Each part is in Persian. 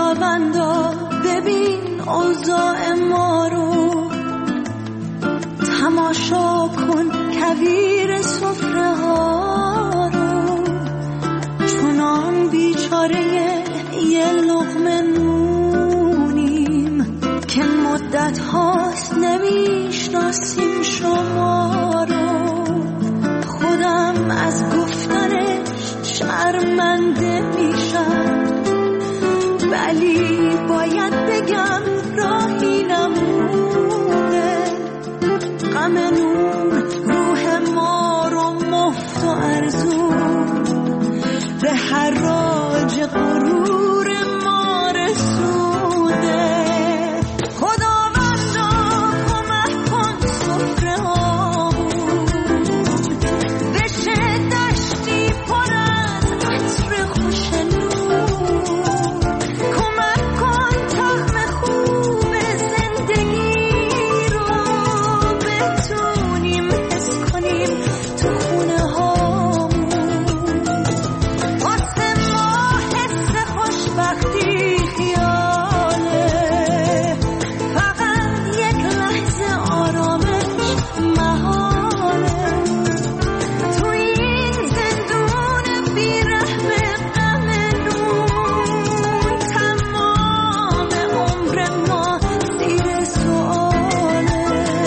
خداوندا ببین اوضاع ما رو، تماشا کن کویر سفره ها رو، چونان بیچاره یه لقمه نونیم که مدت هاست نمیشناسیم شما رو. خودم از گفتنش شرمنده میشم، ولی باید بگم راهی نمونه. غم نون روح ما رو مفت و ارزون به حراج غرور ما رسونده. خداوندا کمک کن سفره هامون بشه دشتی پر از عطر خوش نون. کمک کن طعم خوب زندگی رو بتونیم حس کنیم تو خونه هامون. واسه ما حس خوشبختی خیاله، فقط یک لحظه آرامش محاله. تو این زندون بی‌رحم غم نون، تمام عمر ما زیر سؤاله.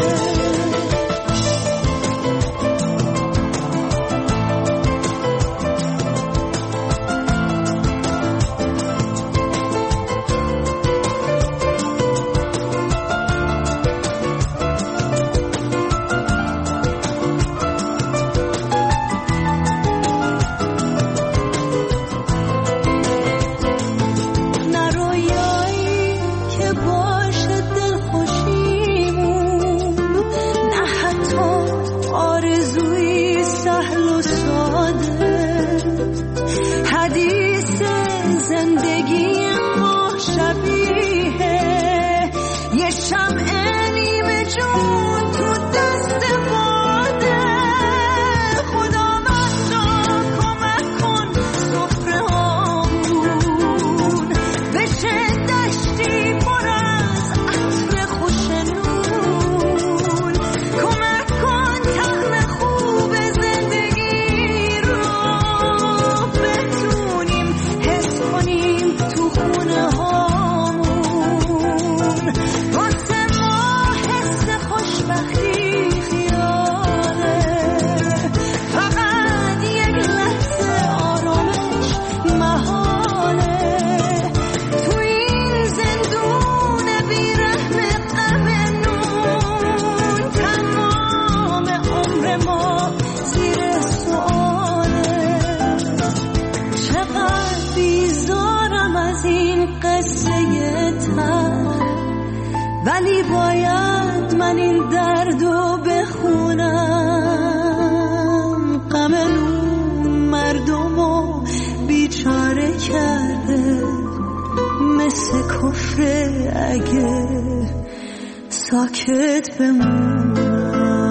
نه رویایی که باشه دلخوشیمون، نه حتی آرزوی سهل و ساده. حدیث زندگی ما شبیه یه شمع نیمه جون تو دست باده. خداوندا کمک کن سفره هامون بشه دشتی پر از عطر خوش نون. کمک کن طعم خوب زندگی رو بتونیم حس کنیم تو خونه هامون. واسه ما حس خوشبختی خیاله، فقط یک لحظه آرامش محاله. تو این زندون بی‌رحم غم نون، تمام عمر ما زیر سؤاله. چقدر بیزارم از این قصه تر، ولی باید من این دردو بخونم. غم نون مردمو بیچاره کرده، مثل کفر اگه ساکت بمونم.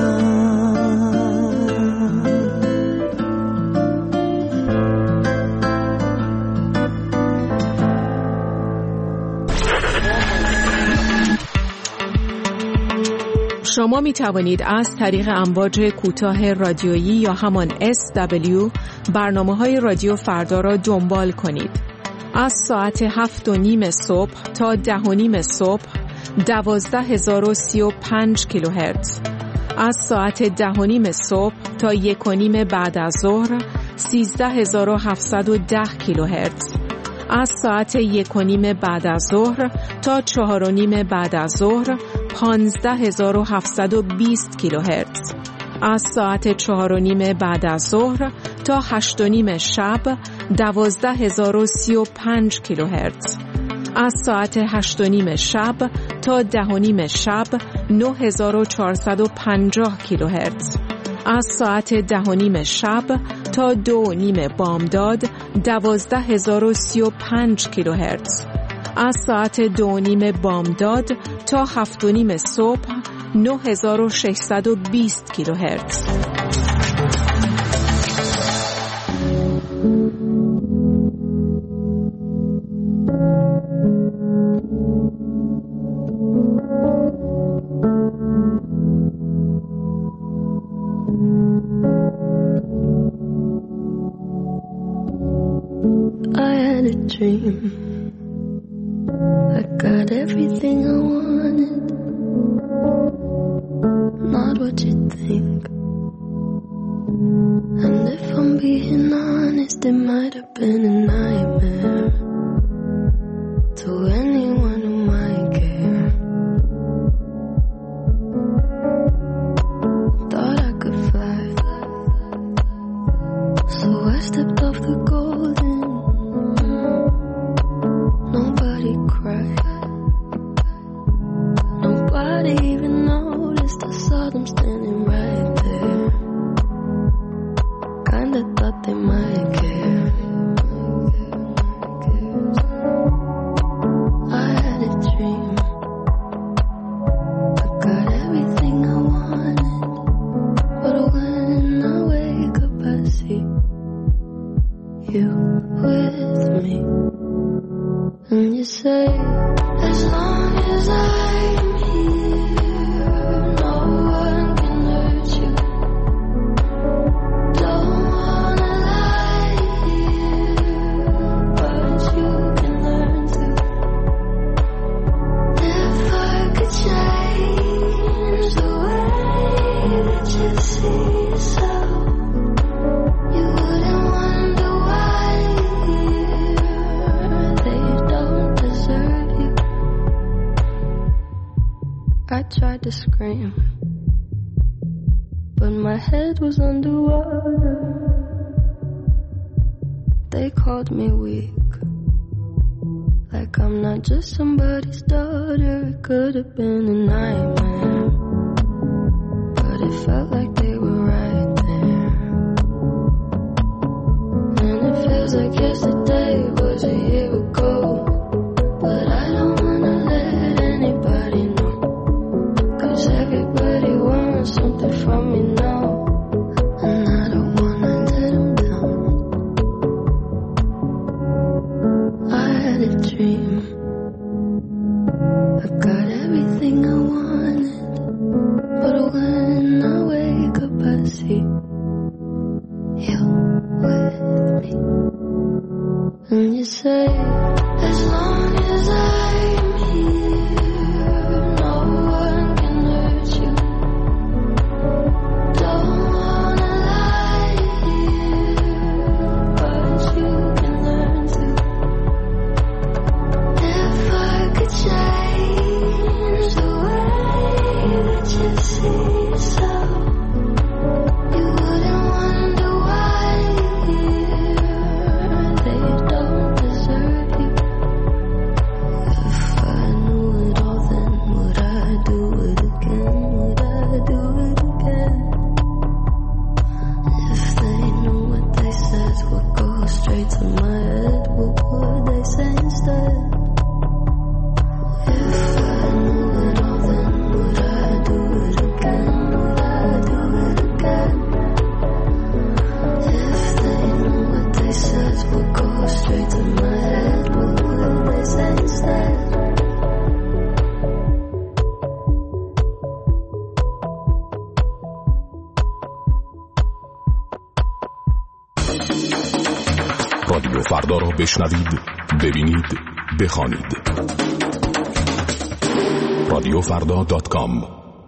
شما می توانید از طریق امواج کوتاه رادیویی یا همان SW برنامه‌های رادیو فردا را دنبال کنید. از ساعت 7:30 صبح تا 10:30 صبح 12035 کیلوهرتز. از ساعت 10:30 صبح تا 1:30 بعد از ظهر 13710 کیلوهرتز. از ساعت 1:30 بعد از ظهر تا 4:30 بعد از ظهر 15720 کیلوهرتز. از ساعت 4:30 بعد از ظهر تا 8:30 شب 12035 کیلوهرتز. از ساعت 8:30 شب تا 10:30 شب 9450 کیلوهرتز. از ساعت 10:30 شب تا 2:30 بامداد 12035 کیلوهرتز. از ساعت 2:30 بامداد تا 7:30 صبح 9620 کیلوهرتز. I had a dream. I got everything I wanted. Not what you think. And if I'm being honest, it might have been a nightmare to anyone who might care. Thought I could fly, so I stepped off the golden. Nobody cried, nobody even noticed. I saw them standing right there. Kinda thought they might care. I had a dream. I got everything I wanted. But when I wake up I see you with me. And you say, as long as I'm here, no one can hurt you. Don't wanna lie here, but you can learn to. If I could change the way that you see yourself, you wouldn't wonder why they don't deserve you. I tried to scream, but my head was underwater. They called me weak, like I'm not just somebody's daughter. It could have been a nightmare, but it felt like they were right there. And it feels like yesterday was a year ago. But I don't wanna let anybody know, 'cause everybody wants something from me now. And I don't wanna let them down. I had a dream. I got everything I wanted. But when I wake up I see you with me. And you say, as long as I'm here, no one can hurt you. Don't wanna lie here, but you can learn to. If I could change the way that you see yourself, you wouldn't wonder why they don't deserve you. If I knew it all, then would I do it again? Would I do it again? If they knew what they said would go straight to my head, what would they say instead? If I knew it all, then would I do it again? Would I do it again? If they knew what they said would go straight to my head, what would they say instead? رادیو فردا را بشنوید، ببینید، بخوانید. radiofrda.com.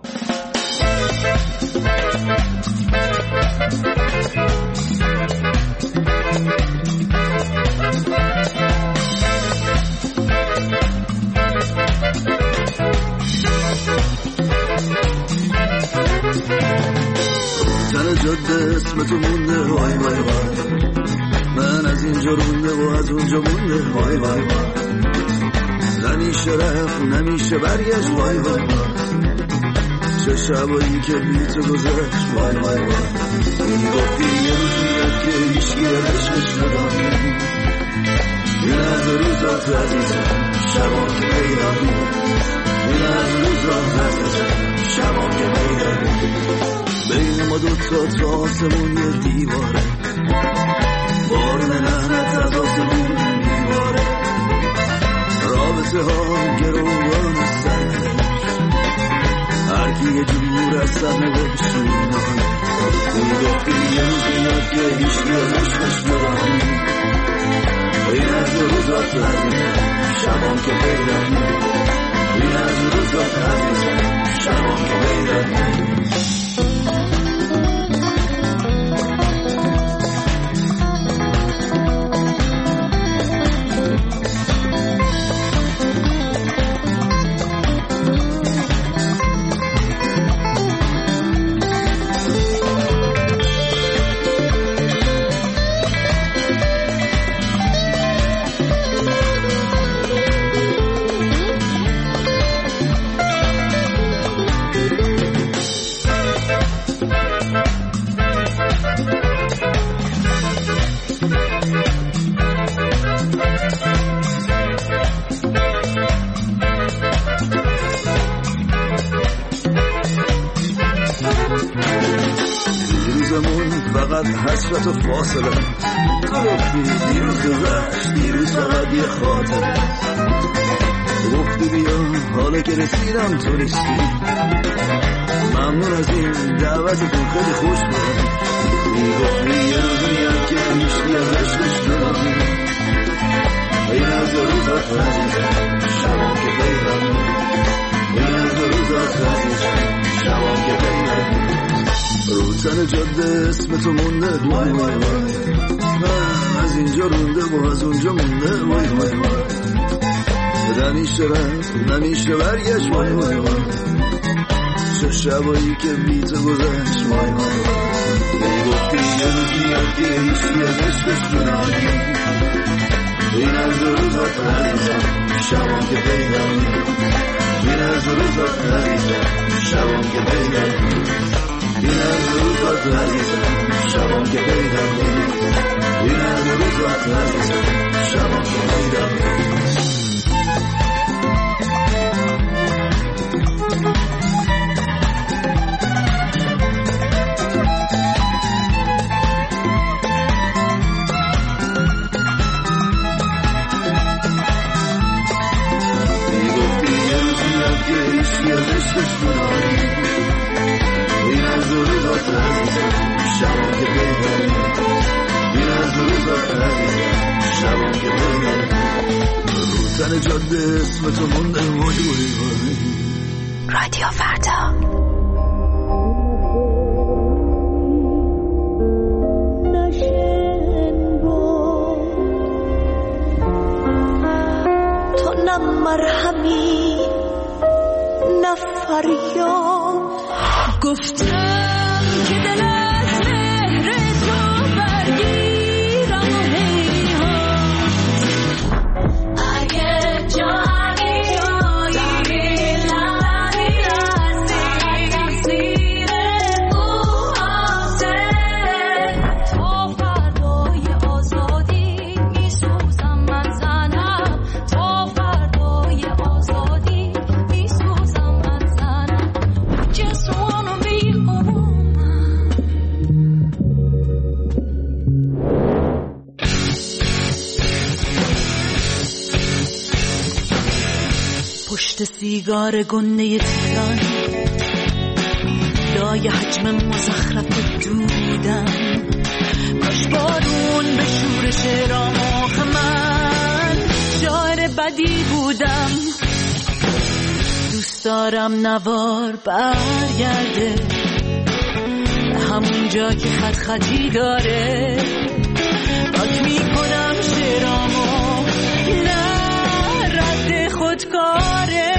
تن جاده اسم تو مونده، وای وای وای. من از اینجا رونده و از اونجا مونده، وای وای وای. نمیشه رفت نمیشه برگشت، وای وای وای. چه شبایی که بی تو گذشت، وای وای وای. این گفتی یه روز میاد که هیچکی عشقش نداری. این از روزات عزیزم شبا که پیداری. این از روزات عزیزم شبا که پیداری. بین ما دوتا تو آسمون یه دیواره، بارون لعنت از آسمون میباره. رابطه ها گروگان سرش، هرکی یه جور از سرنوشت میمانه. اون گفتی یه روز میاد که هیچکی عشقش نداری. روزات عزیزم شبام که پیدا این از روزات عزیزم شبام که پیدا حسرت و فاصله تو گفتی دیروز گذشت دیروز فقط یه خاطره گفتی بیا حالا که رسیدم تو رسیدی ممنون از این دعوتتون خیلی خوش بود گفتی یه روز میاد که میشتی از عشقش بنازی این از روزات عزیزم شبام که پیدا این از روزات عزیزم شبام که پیدا رو تن جاده اسم تو مونده وای وای وای از اینجا رونده و از اونجا مونده وای وای وای نمیشه رفت نمیشه برگشت وای وای وای چه شبایی که بی تو گذشت وای وای وای گفتی یه روز میاد که هیچی از عشقش بنادی این از روزات عزیزم شبام که پیدا این از روزات عزیزم شبام که پیدا این از روزات عزیزم شبام که پیدا این از روزات عزیزم شبام که پیدا میگفتی یه روز میاد که هیچی از عشقش بنادی این از روزات عزیزم شبام که پیدا این از روزات عزیزم شبام که پیدا رو تن جاده اسم تو مونده وای وای وای رادیو فردا تو نه مرهمی نه فریاد گفتم که دل از مهر تو برگیرم و هیهات اگه جانی جایی لبی رسید زیر موهاته تا فردای آزادی میسوزم من زنم تا فردای آزادی میسوزم من زنم just wanna be a woman پشت سیگار گنده تهران لای حجم مزخرف دودم کاش بارون به شورش رامخ من شاعر بدی بودم دوست دارم نوار برگرده به همون جا که خط خطی داره پاک میکنم شعرامو نه رد خودکاره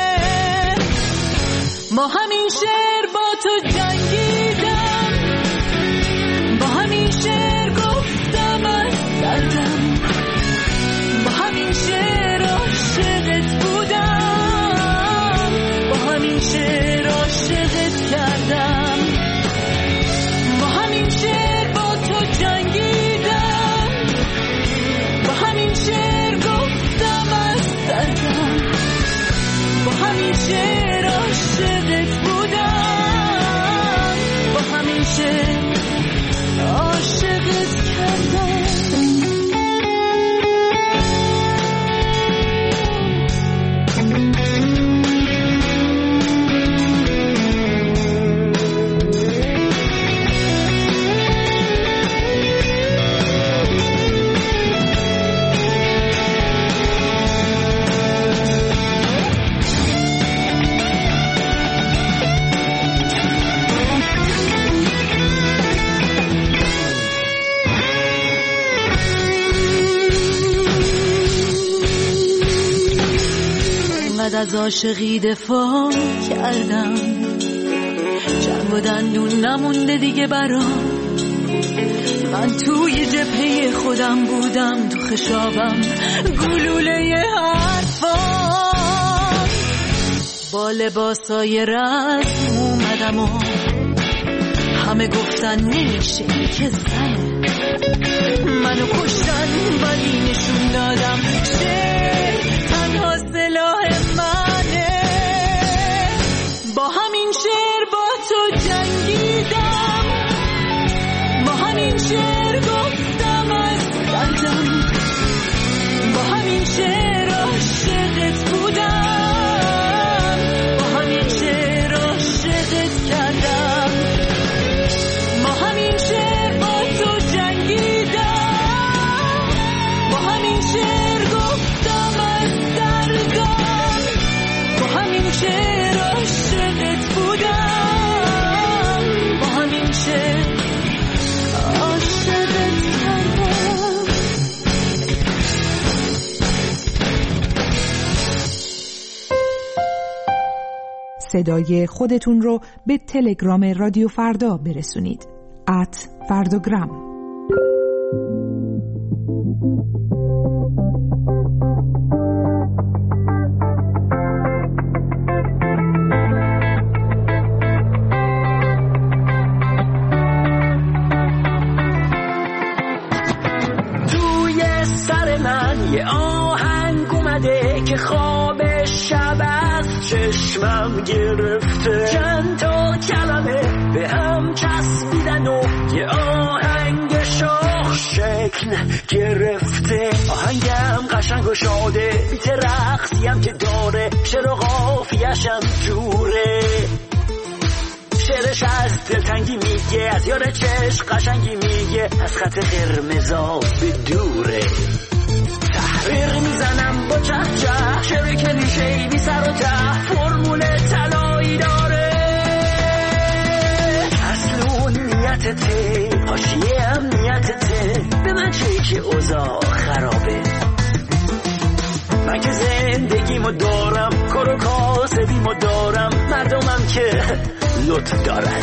با همین شعر با تو جنگیدم با همین شعر گفتم از دردم با همین شعر عاشقت بودم با همین شعر عاشقت کردم با همین شعر با تو جنگیدم چقدر از عاشقی دفاع کردم، جنگ و دندون نمونده دیگه برام. من توی جبهه خودم بودم، تو خشابم گلوله حرفام. با لباسای رسم اومدم و همه گفتن نمیشه که زنه. منو کشتن ولی نشون دادم شعر تنها سلاح منه. با همین شعر با تو جنگیدم، با همین شعر گفتم از دردم، با همین شعر عاشقت بودم، با همین شعر عاشقت کردم. با همین شعر با تو جنگیدم، با همین شعر گفتم از دردم، با همین شعر عاشقت بودم، با همین شعر عاشقت کردم. صدای خودتون رو به تلگرام رادیو فردا برسونید. @فرداگرام. توی سر من یه آهنگ اومده که خواب شب از چشمم گرفته. چند تا کلمه به هم چسبیدن و یه آهنگ شاخ شکل گرفته. آهنگم قشنگ و شاده، بیت رقصیم که داره، شعر و قافیه‌شم جوره. شعرش از دلتنگی میگه، از یار چشم قشنگی میگه، از خط قرمزا به دوره. تحریر میزنم با چه چه، شعر کلیشه‌ای بی سر و ته، فرمول طلایی داره. اصل اون نیتته، حاشیه هم نیتته، به من چه که اوضاع خرابه. من که زندگیمو دارم، کار و کاسبیمو دارم، مردمم که لط دارن.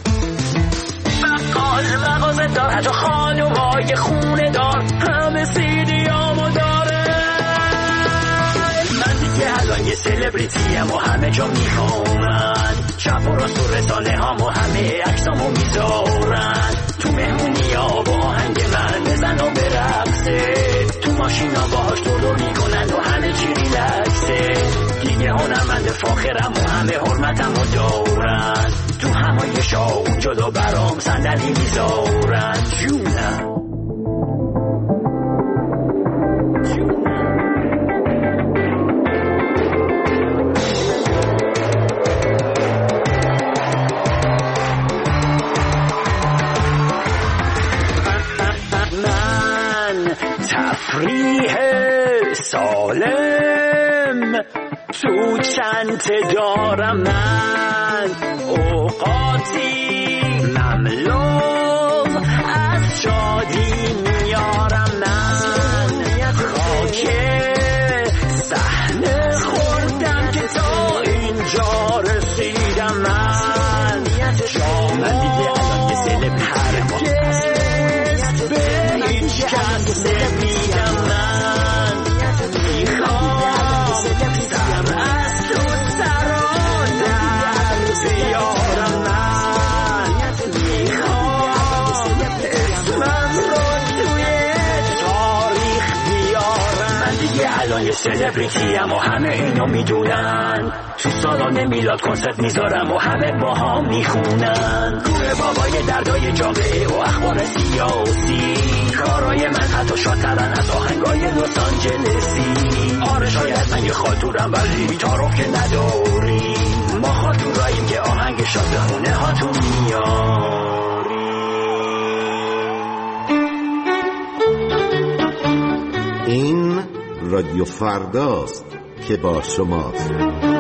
بقال مغازه دار، حتی خانومای خونه دار، همه سیدیامو داره. من دیگه الان یه سلبریتیم و همه جا میخوامن، چپ و راست و رسانه هامو همه عکسامو میذارن. تو مهمونی ها با آهنگ من بزن و برقصه، تو ماشینا باهاش دور میکنن و همه چی ریلکسه. دیگه هنرمند فاخرم و همه حرمتمو دارن، تو همایشا اونجا دو برام صندلی میذارن. جونم تفریح سالم تو چنت دارم، من اوقاتی مملو از شادی میارم. من خاک صحنه خوردم که تا اینجا رسیدم. من من دیگه الان یه سلبریتیم، به هیچ کس نمیگم. من میخوام سر از تو سرانم بیارم. من میخوام اسمم رو توی تاریخ بیارم. من دیگه الان یه سلبریتیم و همه اینو میدونن. تو سالن میلاد کنسرت میذارم و همه با هم میخونن. کوه بابای دردای جامعه و اخبار سیاسی، کارای من حتی شادترن از آهنگای لس آنجلسی. آره شاید من یه خاطورم ولی تعارف که نداریم، ما خاطوراییم که آهنگ شادمونه هاتون میاریم. این رادیو فرداست که با شماست.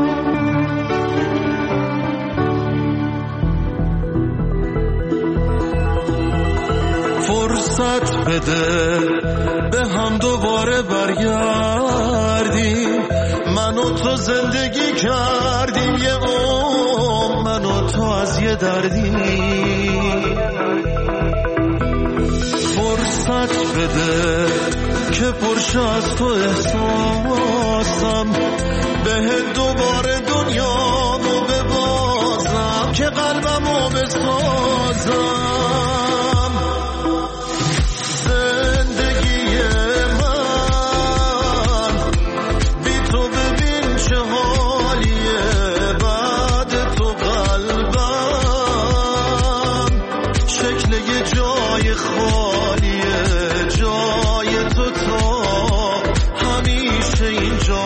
فرصت بده به هم دوباره برگردیم، من و تو زندگی کردیم یه عمر، من و تو از یه دردی. فرصت بده که پرشه از تو احساسم، به دوباره دنیامو ببازم که قلبمو بسازم. زندگی من بی تو ببین چه حالیه، بعد تو قلبم شکل یه جای خالیه، جای تو تا همیشه اینجا.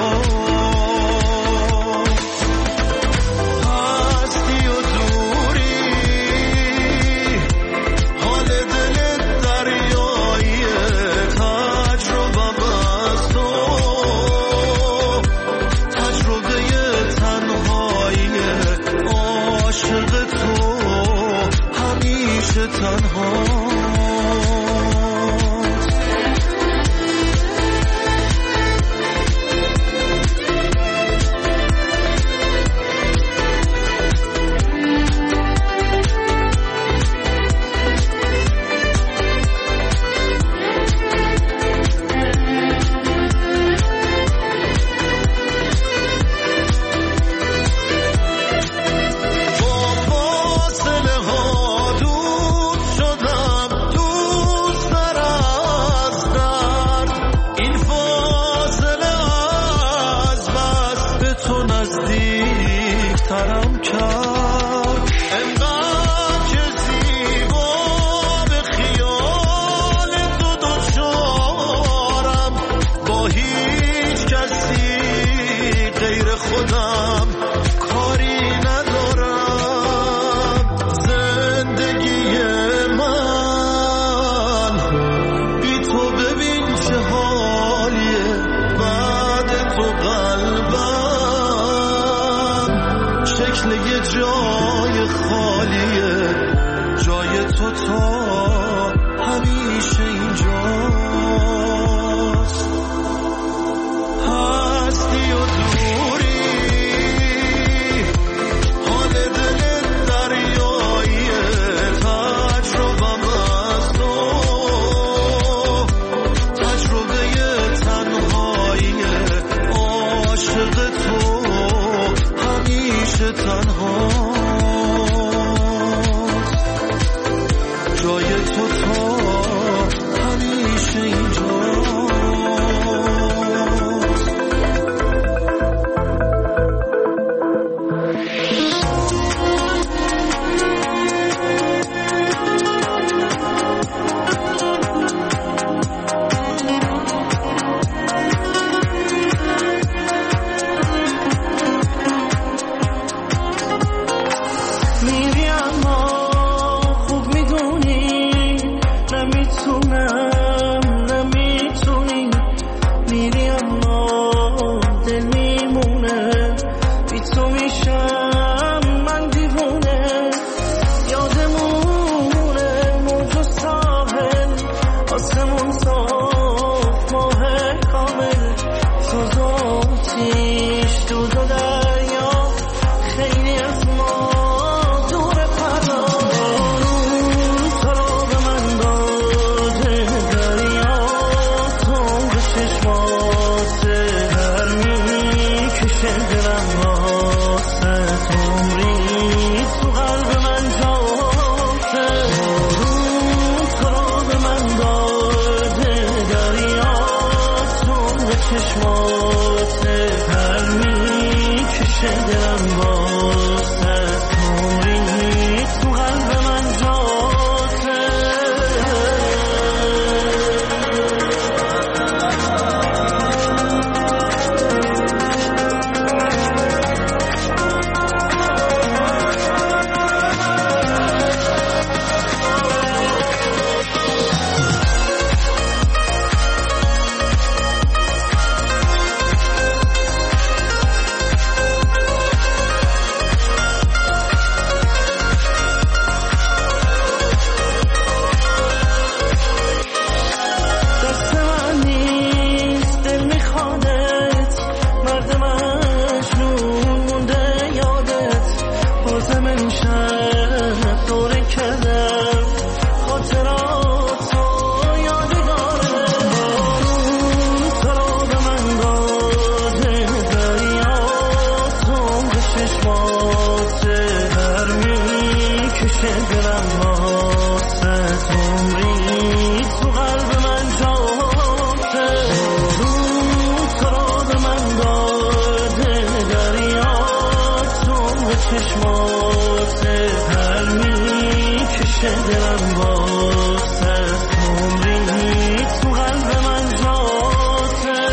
دلم واسه عمری تو قلب من جاته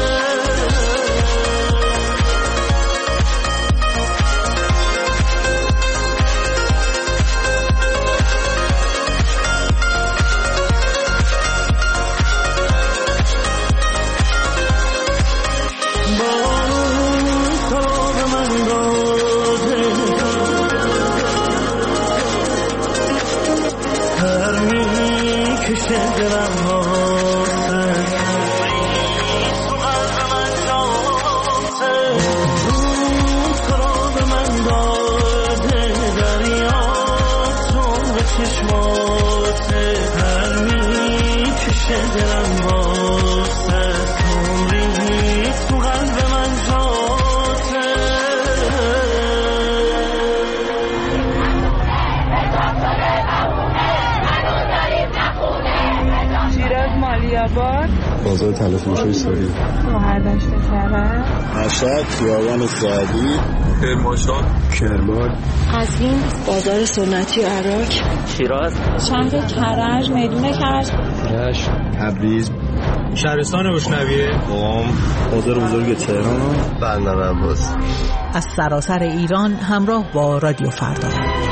بازار تلفروشی ساری مهردشت کرد مشهد خیابان سعدی کرمانشاه کرمان قزوین بازار سنتی عراق شیراز شهر کرج میدون کرج رشت تبریز شهرستان روشنویه قم بازار بزرگ تهران بندر عباس. از سراسر ایران همراه با رادیو فردا.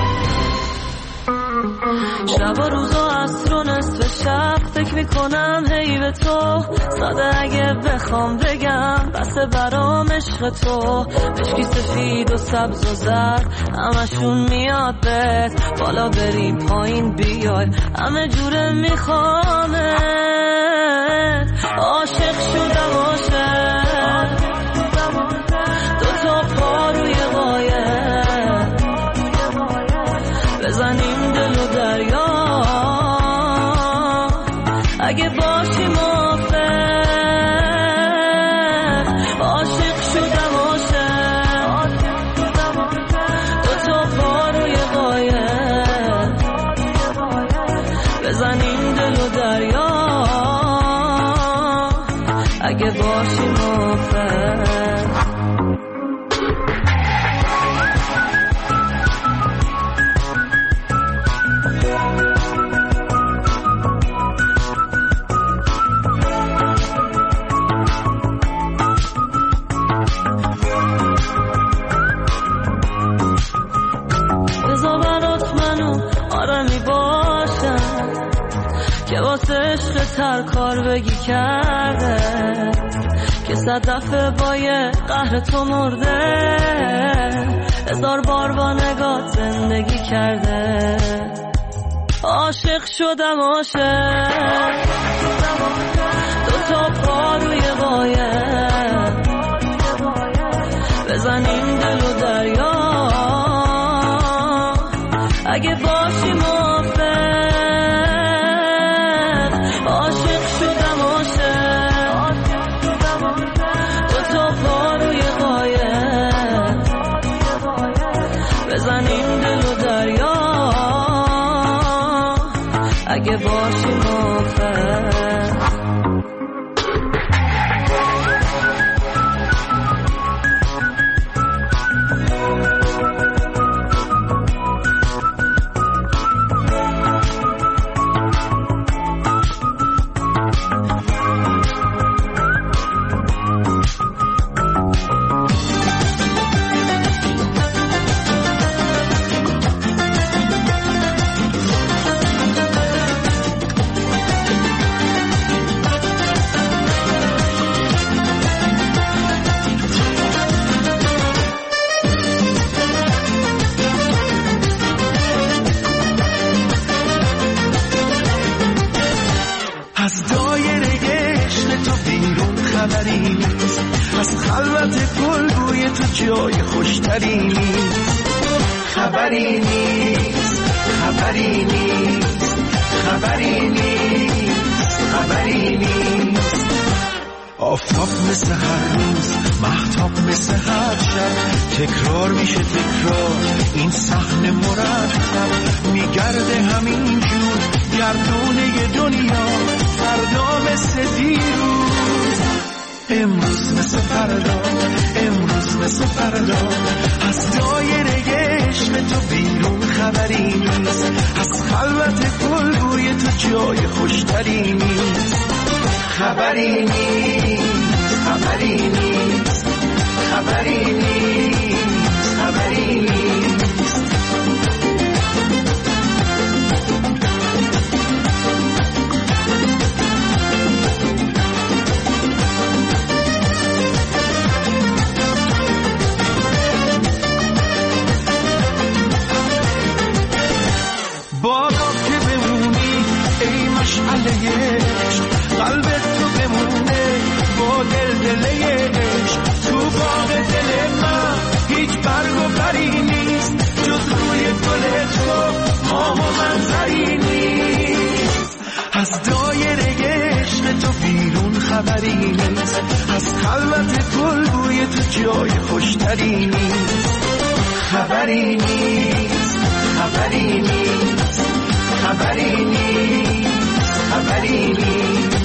شب و روزا عصر و نصف شب فکر میکنم هی به تو ساده اگه بخوام بگم بسه برام عشق تو مشکی سفید و سبز و زرد همشون میاد بهت بالا بریم پایین بیای همه جوره میخوامت عاشق شدم عاشق دوتا پا روی قایق بزنیم دل و دریا اگه باشی موافق عاشق شدم عاشق دوتا پا روی قایق بزنیم دل و دریا اگه باشی موافق که واسه عشق تر کار بگی کرده که 100 دفعه با یه قهر تو مرده 1000 بار با نگاه زندگی کرده عاشق شدم عاشق دوتا پا روی قایق بزنیم دل و دریا اگه باشی موافق عاشق شدم عاشق دوتا پا روی قایق بزنیم دل و دریا اگه باشی موافق جای خوشتری نیست خبری نیست خبری نیست خبری نیست خبری نیست آفتاب مثل هر روز مهتاب مثل هر شب تکرار میشه تکرار این صحنه مرتب میگرده همین جور گردونه دنیا فردا مثل دیروز امروز مثل فردا امروز مثل فردا از دایره عشق تو بیرون خبری نیست، از خلوت گلبوی تو جای خوشتری نیست. خبری نیست، خبری نیست، خبری نیست، خبری نیست. قلبت تو بمونه با دل عشق، تو باغ دل من هیچ برگ و بری نیست، جز روی گل تو ماه و منظری نیست. از دایره عشق تو بیرون خبری نیست، از خلوت گل بوی تو جای خوشتری نیست. خبری نیست، خبری نیست، خبری نیست، خبری نیست.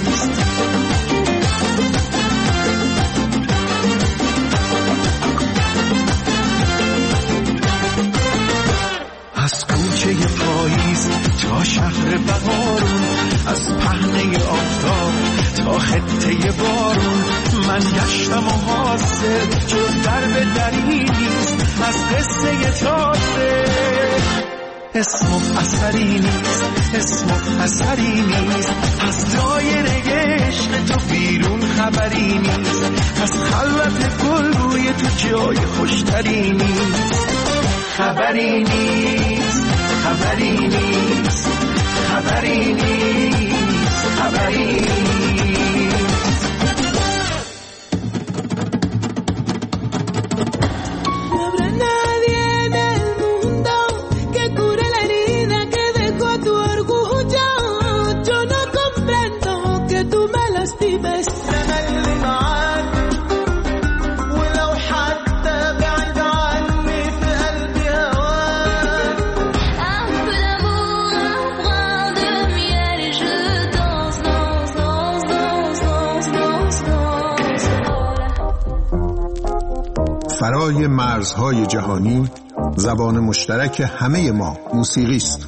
از کوچه پاییز تا شهر بهارون، از پهنه آفتاب تا خطه بارون، من گشتم و حاصل جز درب دری نیست، از قصه تازه اسم اثری نیست، اسم اثری نیست. از دایره عشق تو بیرون خبری نیست، از خلوت گل روی تو جای خوشتری نیست. خبری نیست، خبری نیست، خبری نیست، خبری نیست. فرای مرزهای جهانی، زبان مشترک همه ما موسیقی است.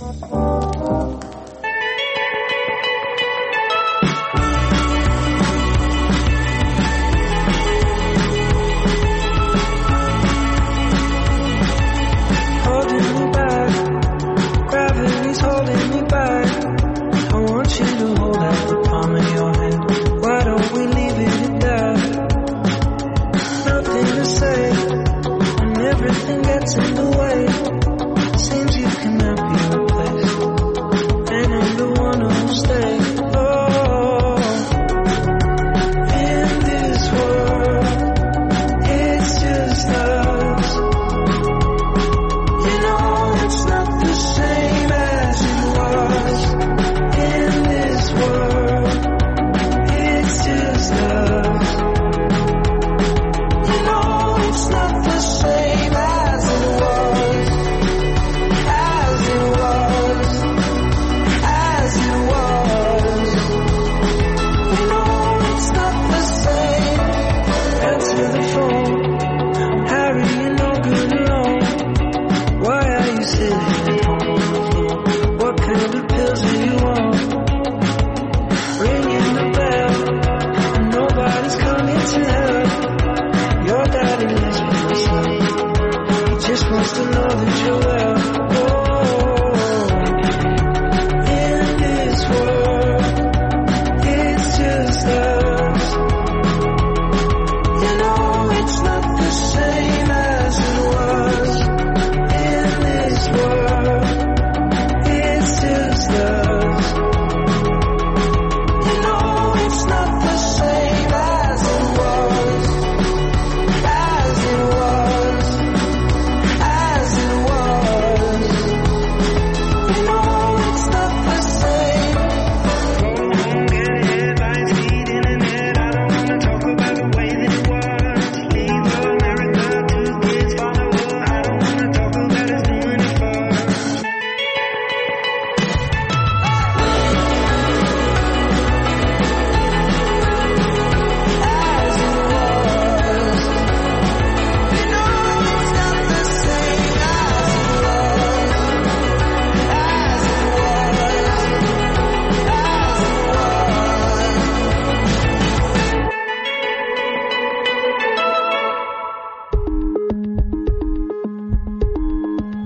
It's not the same as it was.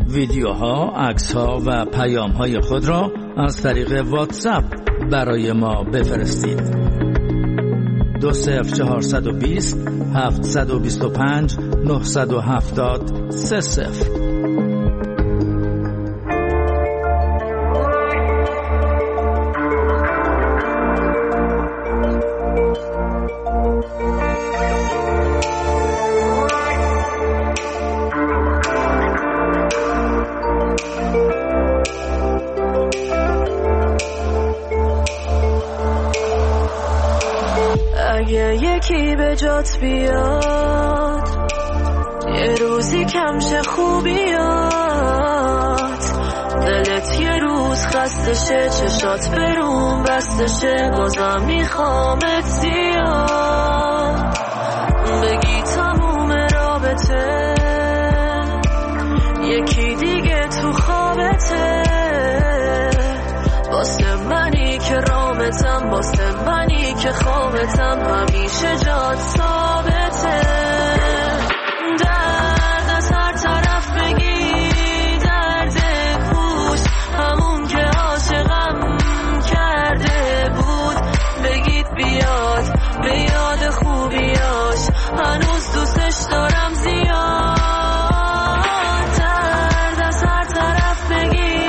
ویدیوها، عکس‌ها و پیام‌های خود را از طریق واتساپ برای ما بفرستید. 20420 725 970 30. یکی به جات بیاد، یه روزی کمشه خوبیات، دلت یه روز خستشه، چشات بروم بستشه، بازم میخوامت زیاد، بگی تموم رابطه یکی دیگه تو خوابته، واسه منی که رامتم، واسه منی که خوابتم، همیشه جات ثابته. درد از هر طرف بگی، درد پوش همون که عاشقم کرده بود، بگید بیاد به یاد خوبیاش، هنوز دوستش دارم زیاد. درد از هر طرف بگی،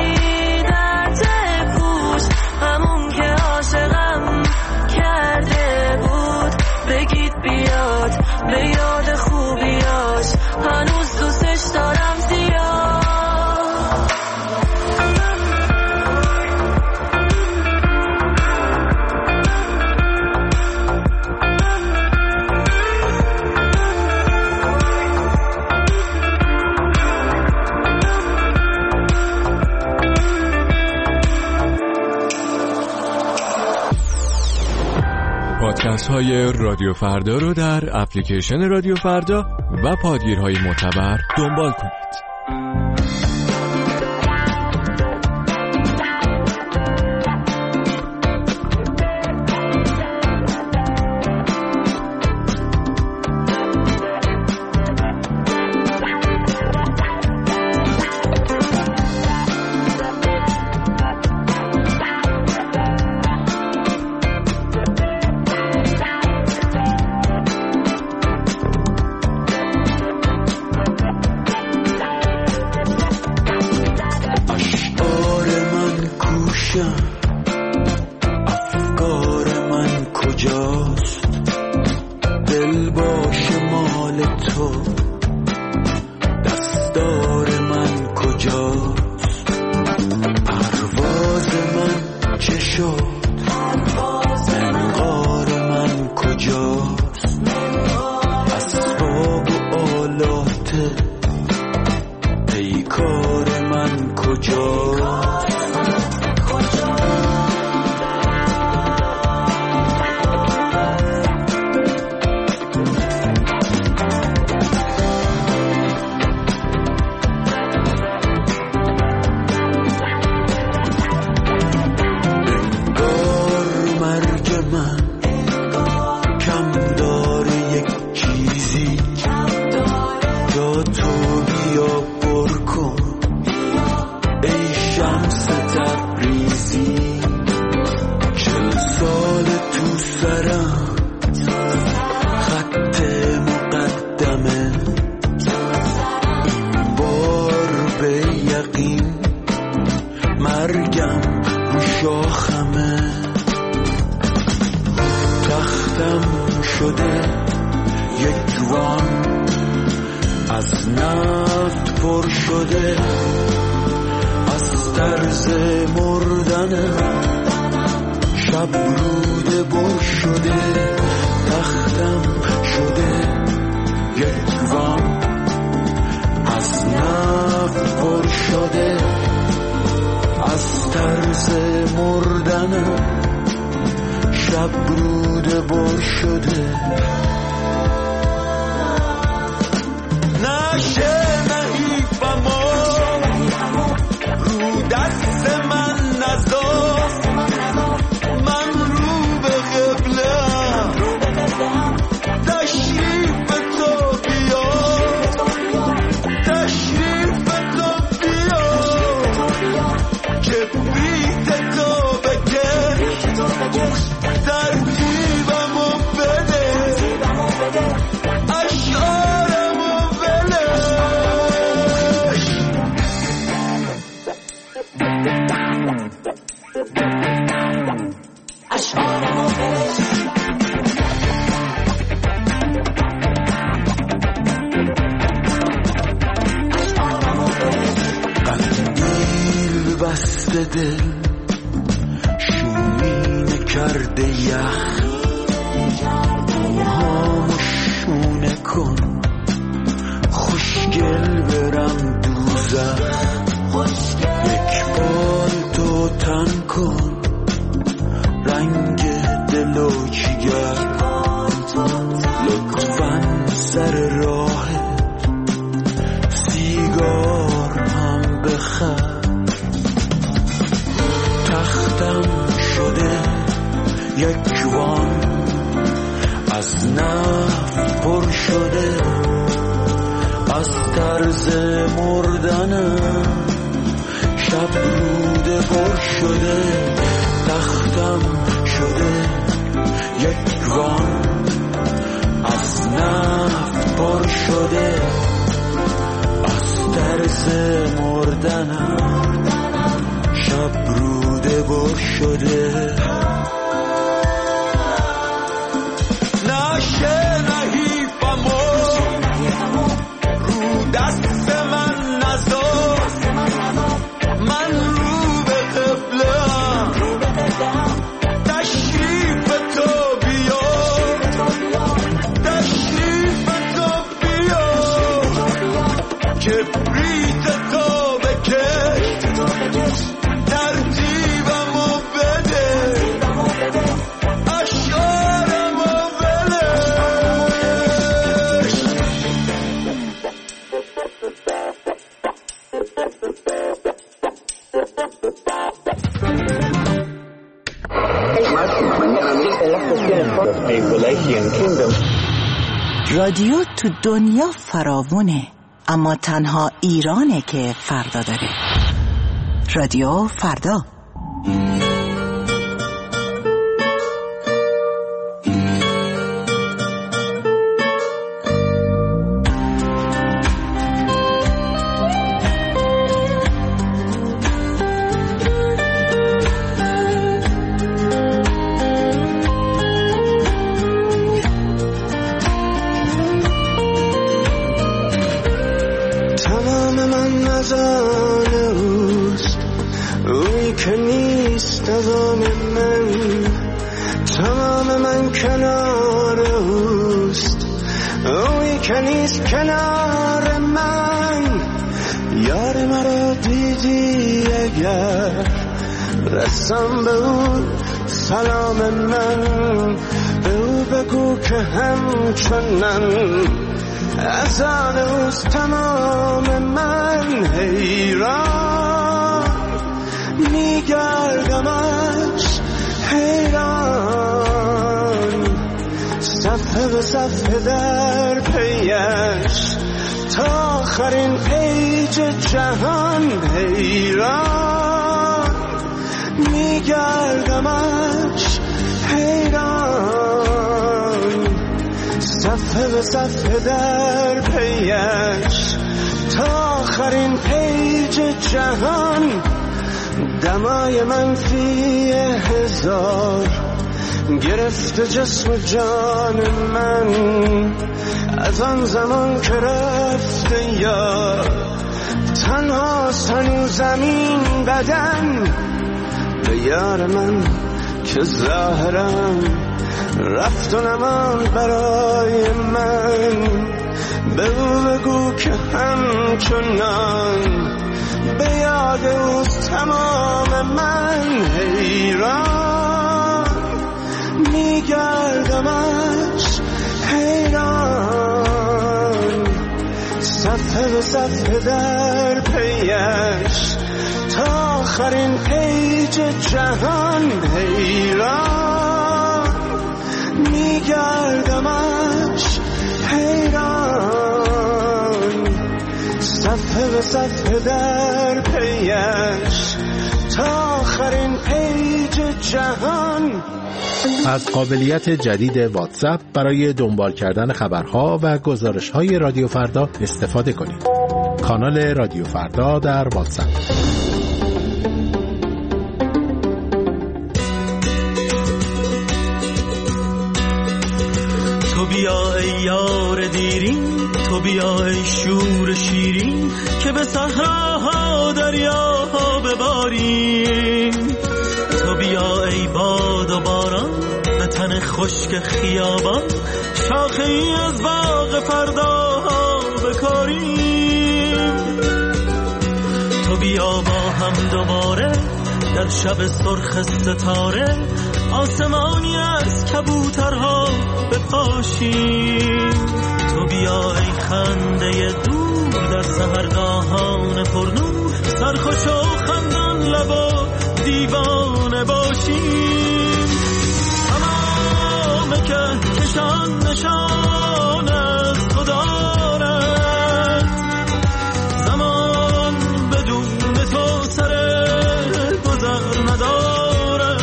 به یاد خوبیاش، هنوز دوستش دارم زیاد. پادکست های رادیو فردا رو در اپلیکیشن رادیو فردا و پادگیرهای معتبر دنبال کنید. تشریف تو دل شومینه کرده یخ موهامو شونه کن خوشگل برم دوزخ یک بار تو تن کن رنگ دلو جگر لطفاً سر راهت سیگار هم بخر تختم شده یک وان از نفت پر شده از طرز مردنم شب روده پر شده تختم شده یک وان از نفت پر شده از طرز مردنم شب روده پر شده نشه نحیفمو رو دست من نذار من رو به قبله‌ام تشریف تو بیار تشریف تو بیار کبریت تو بکش ترتیبمو بده اشعارمو بلش رادیو تو دنیا فراوونه، اما تنها ایرانه که فردا داره. رادیو فردا. کنار من یار مرا دیدی اگر رسم به او سلام من به او بگو که همچنان از آن اوست تمام من حیران میگردمش حیران صفحه به صفحه در پیش تا آخرین پیج جهان حیران میگردمش حیران صفحه به صفحه در پیش تا آخرین پیج جهان دمای منفی 1000 گرفته جسم جان من از آن زمان که رفته یا تنها هنوز زمین بدن به یار من که ظاهرم رفت و نمان برای من به او بگو که همچنان به یاد اوست تمام من حیران میگردمش حیران صفحه به صفحه در پیش تا آخرین پیج جهان حیران میگردمش حیران صفحه به صفحه در پیش تا آخرین پیج جهان. از قابلیت جدید واتساپ برای دنبال کردن خبرها و گزارش‌های رادیو فردا استفاده کنید. کانال رادیو فردا در واتساپ. تو بیا ای یار دیرین، تو بیا ای شور شیرین که به صحراها دریاها بباریم. تو بیا ای باد و باران به تن خشک خیابان، شاخه ای از باغ فرداها بکاریم. تو بیا با هم دوباره در شب سرخ ستاره، آسمانی از کبوترها بپاشیم. تو بیا ای خنده دور در سحرگاهان پرنور، سرخوش و خندان لب و دیوانه باشیم. تمام کهکشان نشان از تو دارد، زمان بدون تو سر گذر ندارد.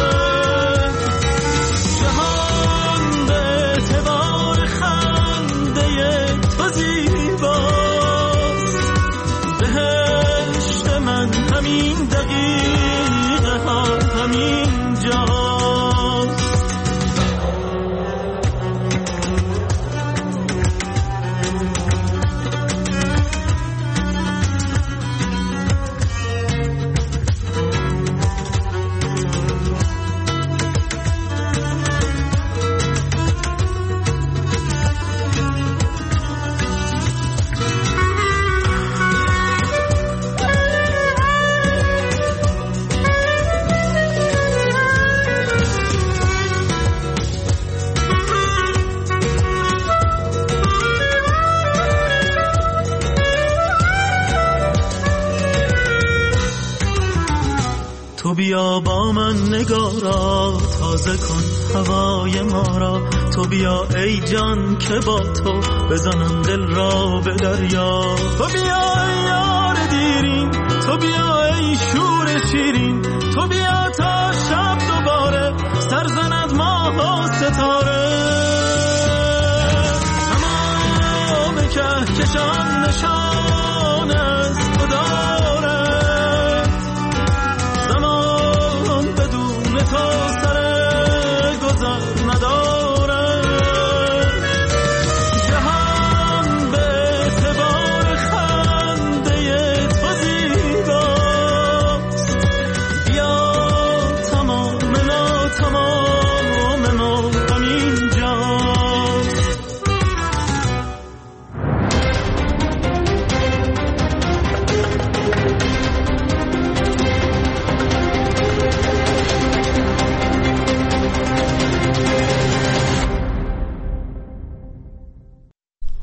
جهان به اعتبار خنده تو زیباست، بهشت من همین دقیقه ها همین جاست. تو بیا با من نگارا، تازه کن هوای ما را. تو بیا ای جان که با تو بزنم دل را به دریا. تو بیا ای یار دیرین، تو بیا ای شور شیرین، تو بیا تا شب دوباره سرزند ماه و ستاره. تمام کهکشان